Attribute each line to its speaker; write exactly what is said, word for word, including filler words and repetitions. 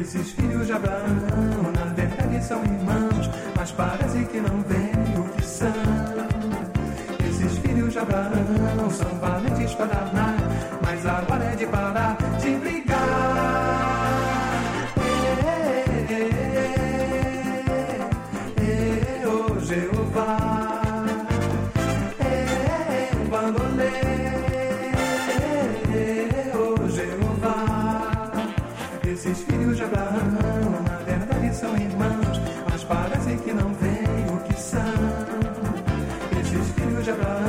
Speaker 1: Esses filhos de Abraão, na verdade são irmãos, mas parece que não veem o que são. Esses filhos de Abraão são valentes para danar, mas agora é de parar de brigar. Ê, ê, ê, ê, ê, ô Jeová, ê, bandolê, ô Jeová. Esses filhos de Abraão, na verdade são irmãos, mas parece que não veem o que são. Esses filhos de Abraão